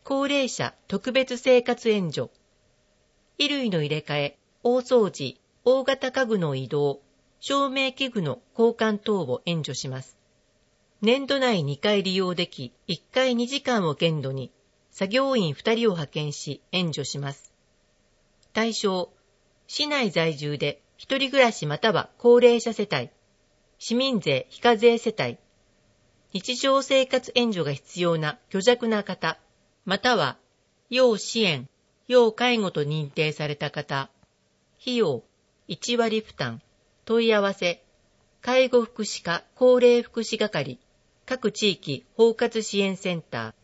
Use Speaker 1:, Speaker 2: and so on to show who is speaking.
Speaker 1: 高齢者特別生活援助。衣類の入れ替え、大掃除、大型家具の移動、照明器具の交換等を援助します。年度内2回利用でき、1回2時間を限度に、作業員2人を派遣し援助します。対象、市内在住で一人暮らしまたは高齢者世帯、市民税非課税世帯、日常生活援助が必要な虚弱な方、または要支援、要介護と認定された方、費用1割負担、問い合わせ、介護福祉課高齢福祉係、各地域包括支援センター。